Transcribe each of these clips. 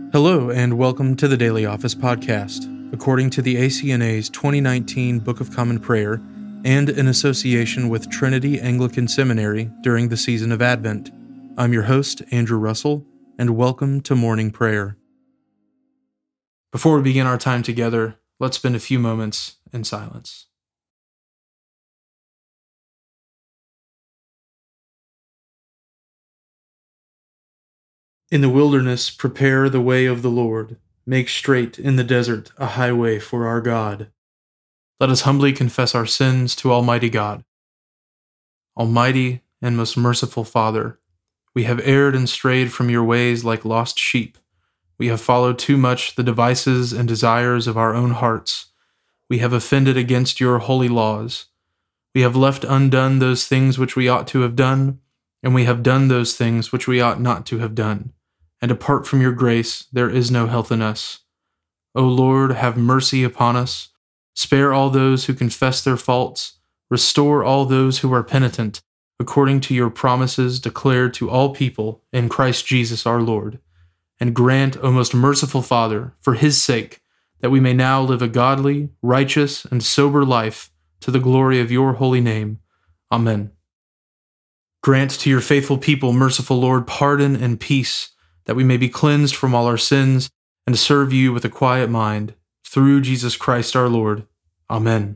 Hello, and welcome to the Daily Office Podcast, according to the ACNA's 2019 Book of Common Prayer and in association with Trinity Anglican Seminary during the season of Advent. I'm your host, Andrew Russell, and welcome to Morning Prayer. Before we begin our time together, let's spend a few moments in silence. In the wilderness, prepare the way of the Lord. Make straight in the desert a highway for our God. Let us humbly confess our sins to Almighty God. Almighty and most merciful Father, we have erred and strayed from your ways like lost sheep. We have followed too much the devices and desires of our own hearts. We have offended against your holy laws. We have left undone those things which we ought to have done, and we have done those things which we ought not to have done. And apart from your grace, there is no health in us. O Lord, have mercy upon us. Spare all those who confess their faults. Restore all those who are penitent, according to your promises declared to all people in Christ Jesus our Lord. And grant, O most merciful Father, for his sake, that we may now live a godly, righteous, and sober life to the glory of your holy name. Amen. Grant to your faithful people, merciful Lord, pardon and peace, that we may be cleansed from all our sins and serve you with a quiet mind, through Jesus Christ our Lord. Amen.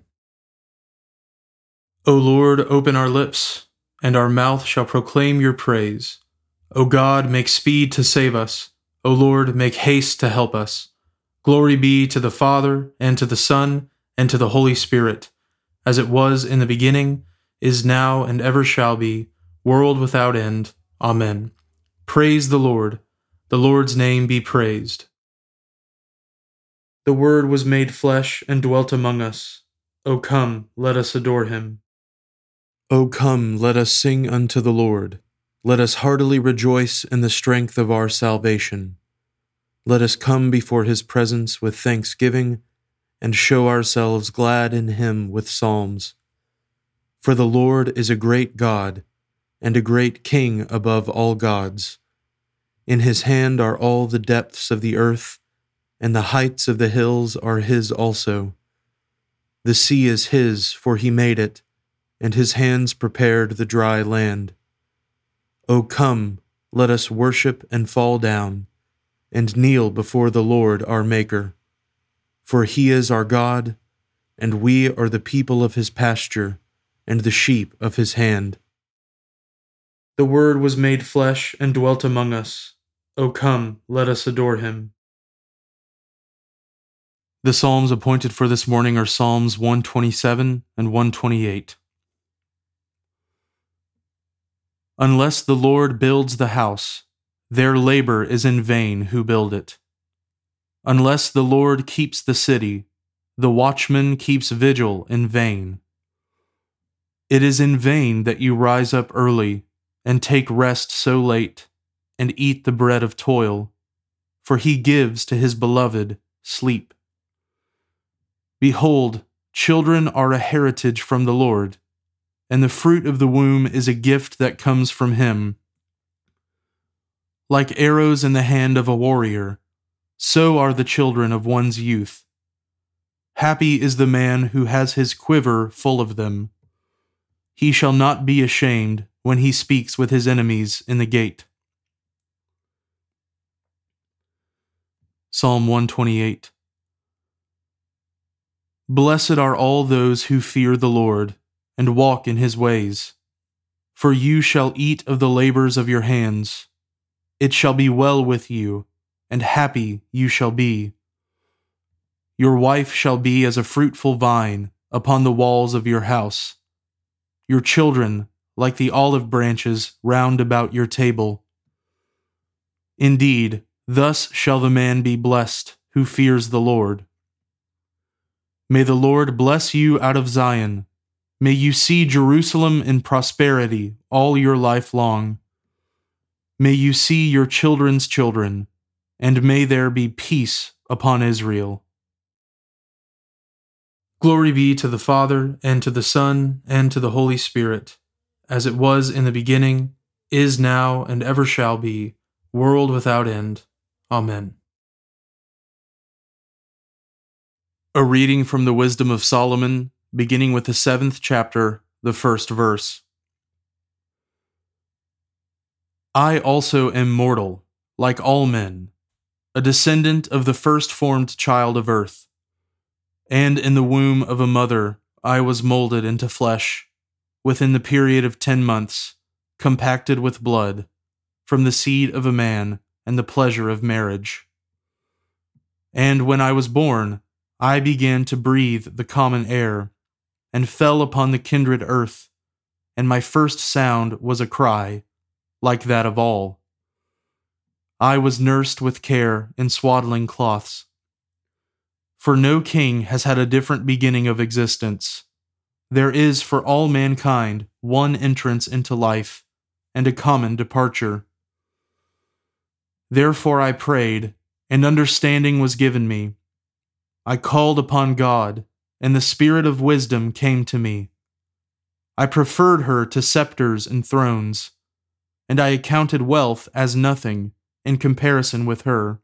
O Lord, open our lips, and our mouth shall proclaim your praise. O God, make speed to save us. O Lord, make haste to help us. Glory be to the Father, and to the Son, and to the Holy Spirit, as it was in the beginning, is now, and ever shall be, world without end. Amen. Praise the Lord. The Lord's name be praised. The Word was made flesh and dwelt among us. O come, let us adore him. O come, let us sing unto the Lord. Let us heartily rejoice in the strength of our salvation. Let us come before his presence with thanksgiving, and show ourselves glad in him with psalms. For the Lord is a great God, and a great King above all gods. In his hand are all the depths of the earth, and the heights of the hills are his also. The sea is his, for he made it, and his hands prepared the dry land. O come, let us worship and fall down, and kneel before the Lord our Maker. For he is our God, and we are the people of his pasture, and the sheep of his hand. The Word was made flesh and dwelt among us. O come, let us adore him. The Psalms appointed for this morning are Psalms 127 and 128. Unless the Lord builds the house, their labor is in vain who build it. Unless the Lord keeps the city, the watchman keeps vigil in vain. It is in vain that you rise up early and take rest so late, and eat the bread of toil, for he gives to his beloved sleep. Behold, children are a heritage from the Lord, and the fruit of the womb is a gift that comes from him. Like arrows in the hand of a warrior, so are the children of one's youth. Happy is the man who has his quiver full of them. He shall not be ashamed when he speaks with his enemies in the gate. Psalm 128. Blessed are all those who fear the Lord, and walk in his ways. For you shall eat of the labors of your hands. It shall be well with you, and happy you shall be. Your wife shall be as a fruitful vine upon the walls of your house. Your children like the olive branches round about your table. Indeed, thus shall the man be blessed who fears the Lord. May the Lord bless you out of Zion. May you see Jerusalem in prosperity all your life long. May you see your children's children, and may there be peace upon Israel. Glory be to the Father, and to the Son, and to the Holy Spirit, as it was in the beginning, is now, and ever shall be, world without end. Amen. A reading from the Wisdom of Solomon, beginning with the 7th chapter, the 1st verse. I also am mortal, like all men, a descendant of the first-formed child of earth. And in the womb of a mother I was molded into flesh, within the period of 10 months, compacted with blood, from the seed of a man and the pleasure of marriage. And when I was born, I began to breathe the common air, and fell upon the kindred earth, and my first sound was a cry, like that of all. I was nursed with care in swaddling cloths. For no king has had a different beginning of existence. There is for all mankind one entrance into life, and a common departure. Therefore I prayed, and understanding was given me. I called upon God, and the spirit of wisdom came to me. I preferred her to scepters and thrones, and I accounted wealth as nothing in comparison with her.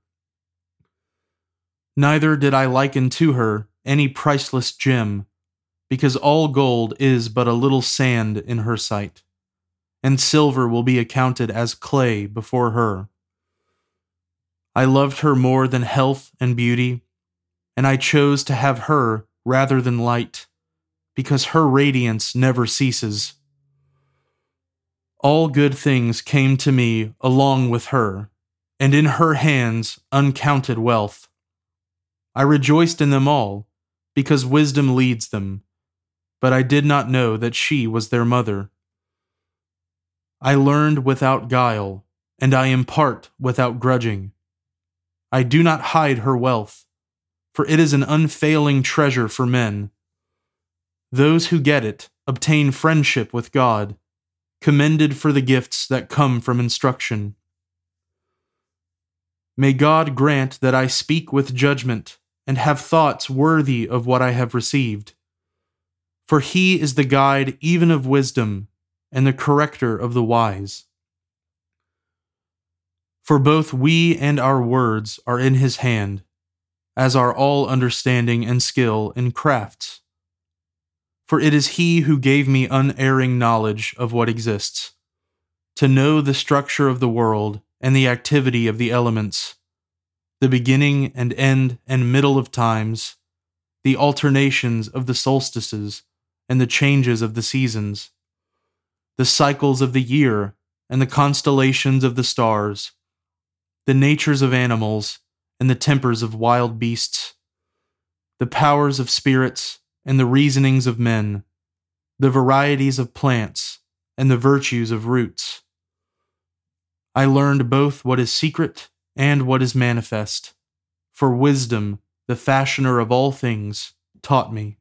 Neither did I liken to her any priceless gem, because all gold is but a little sand in her sight, and silver will be accounted as clay before her. I loved her more than health and beauty, and I chose to have her rather than light, because her radiance never ceases. All good things came to me along with her, and in her hands uncounted wealth. I rejoiced in them all, because wisdom leads them, but I did not know that she was their mother. I learned without guile, and I impart without grudging. I do not hide her wealth, for it is an unfailing treasure for men. Those who get it obtain friendship with God, commended for the gifts that come from instruction. May God grant that I speak with judgment and have thoughts worthy of what I have received. For he is the guide even of wisdom and the corrector of the wise. For both we and our words are in his hand, as are all understanding and skill in crafts. For it is he who gave me unerring knowledge of what exists, to know the structure of the world and the activity of the elements, the beginning and end and middle of times, the alternations of the solstices and the changes of the seasons, the cycles of the year and the constellations of the stars, the natures of animals and the tempers of wild beasts, the powers of spirits and the reasonings of men, the varieties of plants and the virtues of roots. I learned both what is secret and what is manifest, for wisdom, the fashioner of all things, taught me.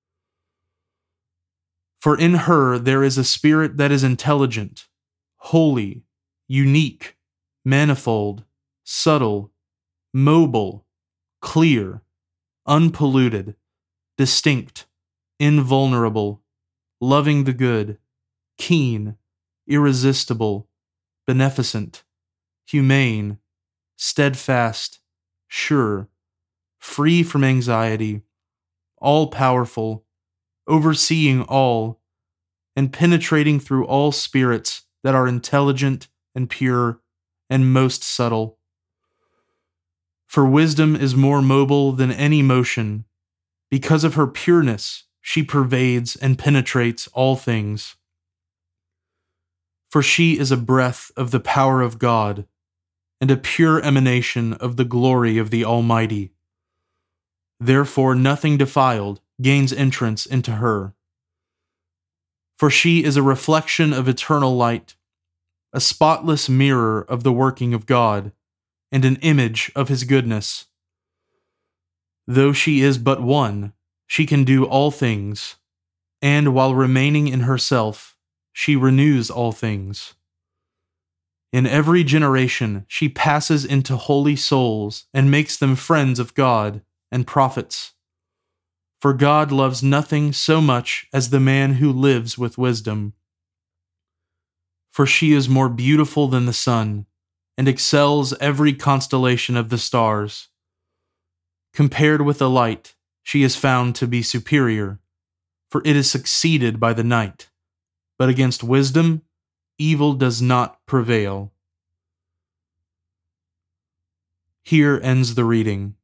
For in her there is a spirit that is intelligent, holy, unique, manifold, subtle, mobile, clear, unpolluted, distinct, invulnerable, loving the good, keen, irresistible, beneficent, humane, steadfast, sure, free from anxiety, all-powerful, overseeing all, and penetrating through all spirits that are intelligent and pure and most subtle. For wisdom is more mobile than any motion. Because of her pureness, she pervades and penetrates all things. For she is a breath of the power of God, and a pure emanation of the glory of the Almighty. Therefore nothing defiled gains entrance into her. For she is a reflection of eternal light, a spotless mirror of the working of God, and an image of his goodness. Though she is but one, she can do all things, and while remaining in herself, she renews all things. In every generation she passes into holy souls and makes them friends of God and prophets. For God loves nothing so much as the man who lives with wisdom. For she is more beautiful than the sun, and excels every constellation of the stars. Compared with the light, she is found to be superior, for it is succeeded by the night. But against wisdom, evil does not prevail. Here ends the reading.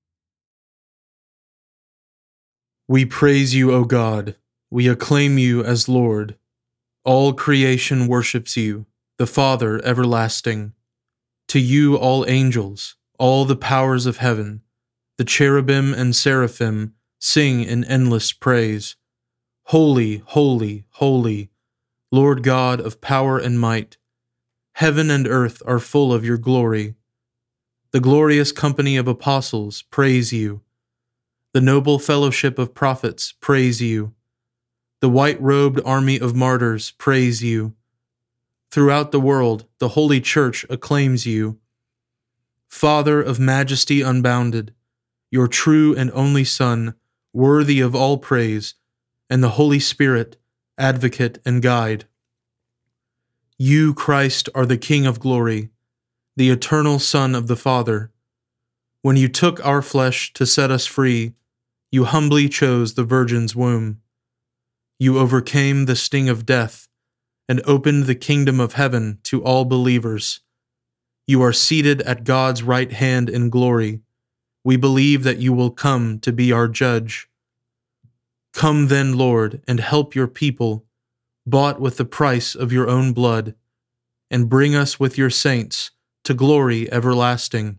We praise you, O God. We acclaim you as Lord. All creation worships you, the Father everlasting. To you all angels, all the powers of heaven, the cherubim and seraphim sing in endless praise. Holy, holy, holy, Lord God of power and might. Heaven and earth are full of your glory. The glorious company of apostles praise you. The noble fellowship of prophets praise you. The white-robed army of martyrs praise you. Throughout the world, the Holy Church acclaims you. Father of majesty unbounded, your true and only Son, worthy of all praise, and the Holy Spirit, advocate and guide. You, Christ, are the King of glory, the eternal Son of the Father. When you took our flesh to set us free, you humbly chose the Virgin's womb. You overcame the sting of death and opened the kingdom of heaven to all believers. You are seated at God's right hand in glory. We believe that you will come to be our judge. Come then, Lord, and help your people, bought with the price of your own blood, and bring us with your saints to glory everlasting.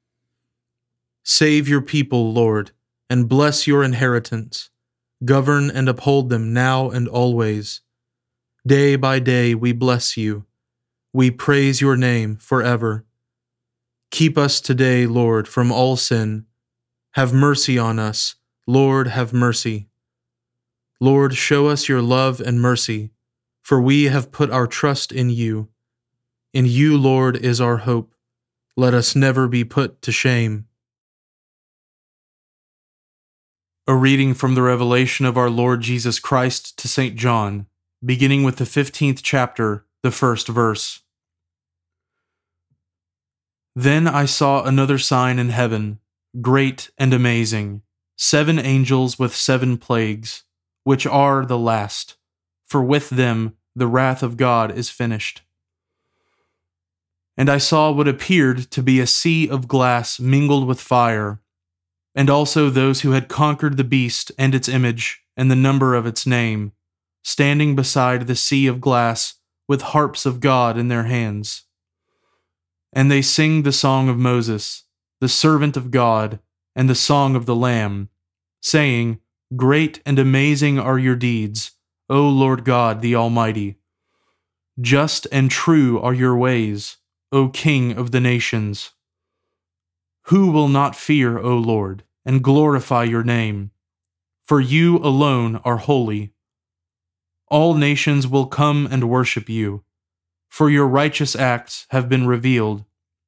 Save your people, Lord, and bless your inheritance. Govern and uphold them now and always. Day by day we bless you. We praise your name forever. Keep us today, Lord, from all sin. Have mercy on us, Lord, have mercy. Lord, show us your love and mercy, for we have put our trust in you. In you, Lord, is our hope. Let us never be put to shame. A reading from the Revelation of our Lord Jesus Christ to St. John, beginning with the 15th chapter, the first verse. Then I saw another sign in heaven, great and amazing, 7 angels with 7 plagues, which are the last, for with them the wrath of God is finished. And I saw what appeared to be a sea of glass mingled with fire, and also those who had conquered the beast and its image and the number of its name, standing beside the sea of glass with harps of God in their hands. And they sing the song of Moses, the servant of God, and the song of the Lamb, saying, Great and amazing are your deeds, O Lord God the Almighty. Just and true are your ways, O King of the nations. Who will not fear, O Lord, and glorify your name? For you alone are holy. All nations will come and worship you, for your righteous acts have been revealed.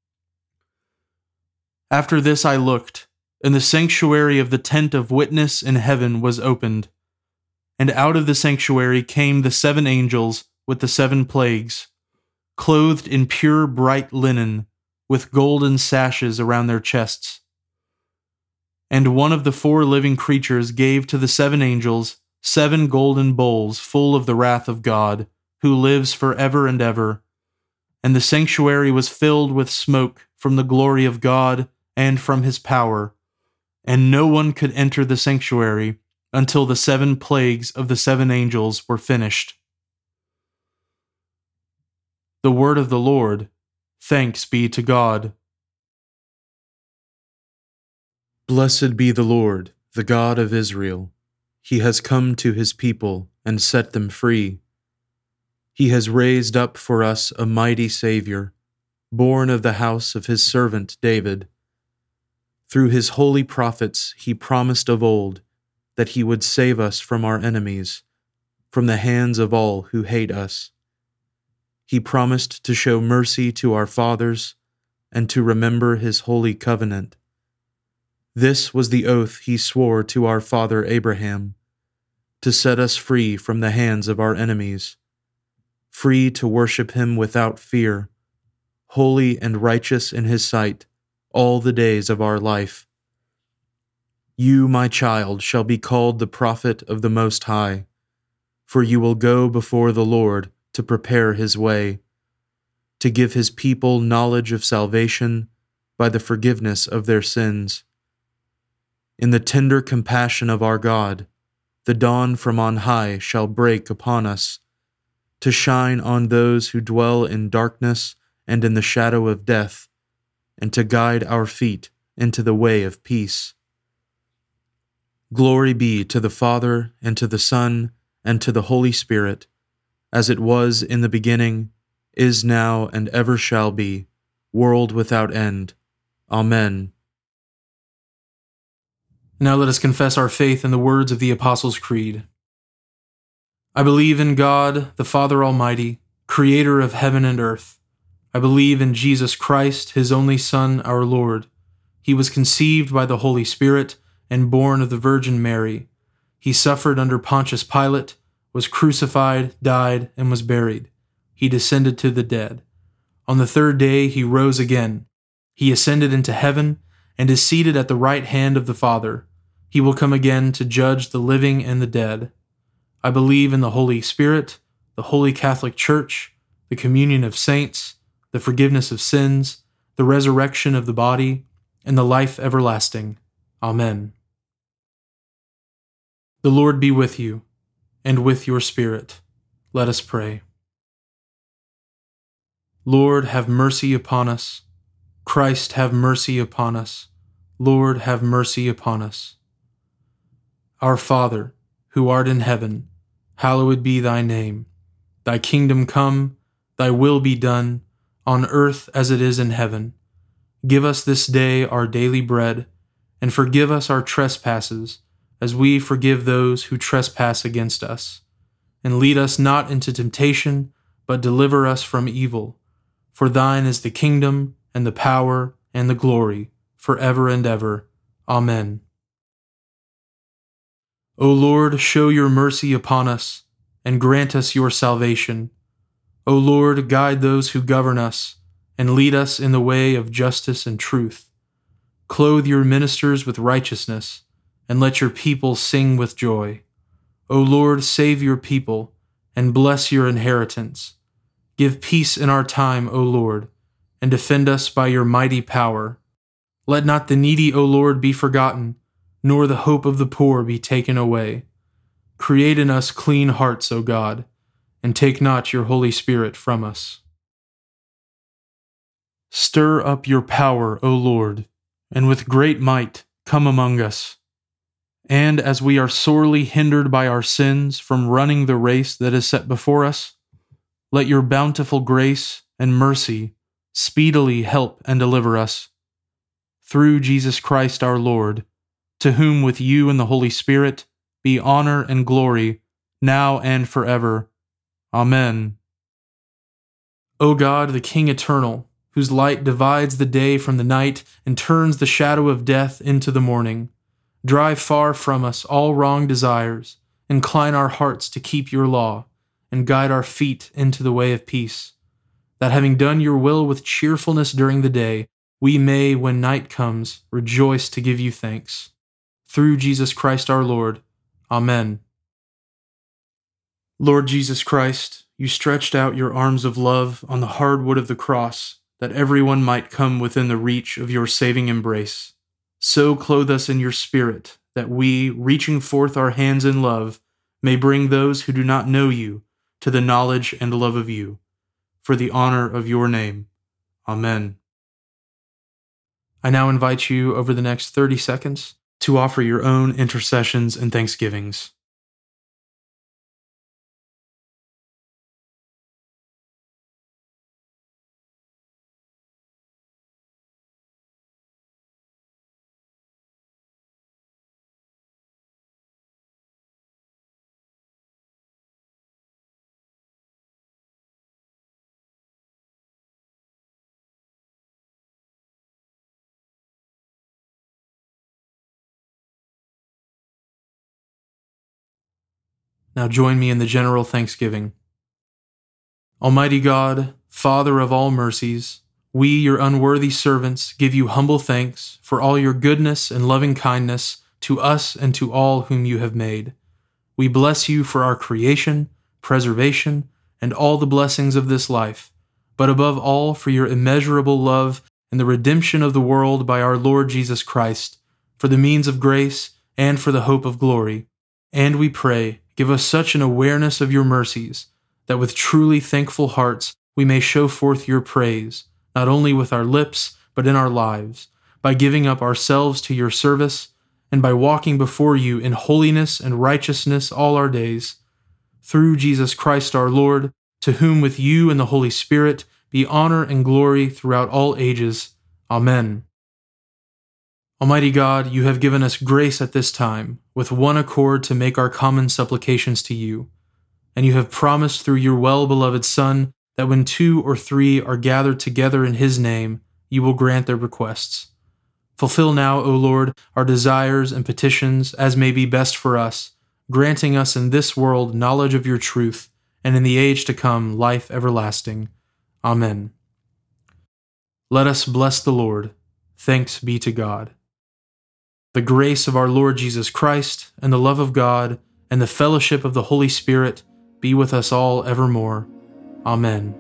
After this I looked, and the sanctuary of the tent of witness in heaven was opened. And out of the sanctuary came the 7 angels with the 7 plagues, clothed in pure bright linen, with golden sashes around their chests. And one of the 4 living creatures gave to the 7 angels 7 golden bowls full of the wrath of God, who lives forever and ever. And the sanctuary was filled with smoke from the glory of God and from his power, and no one could enter the sanctuary until the 7 plagues of the 7 angels were finished. The word of the Lord. Thanks be to God. Blessed be the Lord, the God of Israel. He has come to his people and set them free. He has raised up for us a mighty Savior, born of the house of his servant David. Through his holy prophets he promised of old that he would save us from our enemies, from the hands of all who hate us. He promised to show mercy to our fathers and to remember his holy covenant. This was the oath he swore to our father Abraham, to set us free from the hands of our enemies, free to worship him without fear, holy and righteous in his sight all the days of our life. You, my child, shall be called the prophet of the Most High, for you will go before the Lord to prepare his way, to give his people knowledge of salvation by the forgiveness of their sins. In the tender compassion of our God, the dawn from on high shall break upon us, to shine on those who dwell in darkness and in the shadow of death, and to guide our feet into the way of peace. Glory be to the Father, and to the Son, and to the Holy Spirit, as it was in the beginning, is now, and ever shall be, world without end. Amen. Now let us confess our faith in the words of the Apostles' Creed. I believe in God, the Father Almighty, creator of heaven and earth. I believe in Jesus Christ, his only Son, our Lord. He was conceived by the Holy Spirit and born of the Virgin Mary. He suffered under Pontius Pilate, was crucified, died, and was buried. He descended to the dead. On the third day he rose again. He ascended into heaven and is seated at the right hand of the Father. He will come again to judge the living and the dead. I believe in the Holy Spirit, the Holy Catholic Church, the communion of saints, the forgiveness of sins, the resurrection of the body, and the life everlasting. Amen. The Lord be with you, and with your spirit. Let us pray. Lord, have mercy upon us. Christ, have mercy upon us. Lord, have mercy upon us. Our Father, who art in heaven, hallowed be thy name. Thy kingdom come, thy will be done, on earth as it is in heaven. Give us this day our daily bread, and forgive us our trespasses, as we forgive those who trespass against us. And lead us not into temptation, but deliver us from evil. For thine is the kingdom, and the power, and the glory, forever and ever. Amen. O Lord, show your mercy upon us, and grant us your salvation. O Lord, guide those who govern us, and lead us in the way of justice and truth. Clothe your ministers with righteousness, and let your people sing with joy. O Lord, save your people, and bless your inheritance. Give peace in our time, O Lord, and defend us by your mighty power. Let not the needy, O Lord, be forgotten, nor the hope of the poor be taken away. Create in us clean hearts, O God, and take not your Holy Spirit from us. Stir up your power, O Lord, and with great might come among us. And as we are sorely hindered by our sins from running the race that is set before us, let your bountiful grace and mercy speedily help and deliver us. Through Jesus Christ our Lord, to whom with you and the Holy Spirit be honor and glory, now and forever. Amen. O God, the King eternal, whose light divides the day from the night and turns the shadow of death into the morning, drive far from us all wrong desires, incline our hearts to keep your law, and guide our feet into the way of peace, that having done your will with cheerfulness during the day, we may, when night comes, rejoice to give you thanks. Through Jesus Christ our Lord. Amen. Lord Jesus Christ, you stretched out your arms of love on the hard wood of the cross, that everyone might come within the reach of your saving embrace. So clothe us in your Spirit, that we, reaching forth our hands in love, may bring those who do not know you to the knowledge and love of you, for the honor of your name. Amen. I now invite you over the next 30 seconds to offer your own intercessions and thanksgivings. Now join me in the general thanksgiving. Almighty God, Father of all mercies, we, your unworthy servants, give you humble thanks for all your goodness and loving kindness to us and to all whom you have made. We bless you for our creation, preservation, and all the blessings of this life, but above all for your immeasurable love and the redemption of the world by our Lord Jesus Christ, for the means of grace and for the hope of glory. And we pray, give us such an awareness of your mercies, that with truly thankful hearts we may show forth your praise, not only with our lips, but in our lives, by giving up ourselves to your service, and by walking before you in holiness and righteousness all our days. Through Jesus Christ our Lord, to whom with you and the Holy Spirit be honor and glory throughout all ages. Amen. Almighty God, you have given us grace at this time, with one accord to make our common supplications to you. And you have promised through your well-beloved Son that when 2 or 3 are gathered together in his name, you will grant their requests. Fulfill now, O Lord, our desires and petitions as may be best for us, granting us in this world knowledge of your truth, and in the age to come life everlasting. Amen. Let us bless the Lord. Thanks be to God. The grace of our Lord Jesus Christ, and the love of God, and the fellowship of the Holy Spirit be with us all evermore. Amen.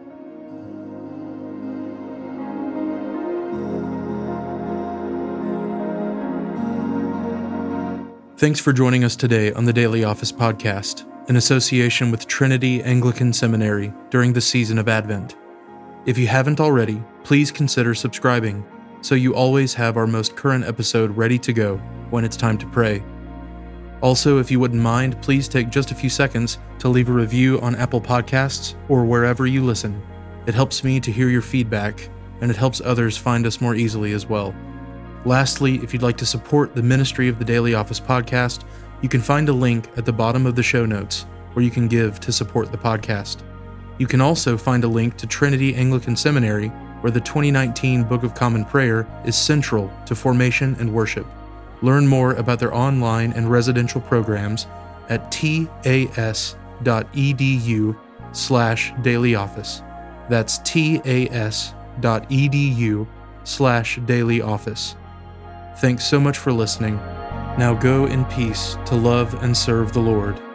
Thanks for joining us today on the Daily Office Podcast, in association with Trinity Anglican Seminary during the season of Advent. If you haven't already, please consider subscribing, so you always have our most current episode ready to go when it's time to pray. Also, if you wouldn't mind, please take just a few seconds to leave a review on Apple Podcasts or wherever you listen. It helps me to hear your feedback, and it helps others find us more easily as well. Lastly, if you'd like to support the ministry of the Daily Office Podcast, you can find a link at the bottom of the show notes where you can give to support the podcast. You can also find a link to Trinity Anglican Seminary, where the 2019 Book of Common Prayer is central to formation and worship. Learn more about their online and residential programs at tas.edu/dailyoffice. That's tas.edu/dailyoffice. Thanks so much for listening. Now go in peace to love and serve the Lord.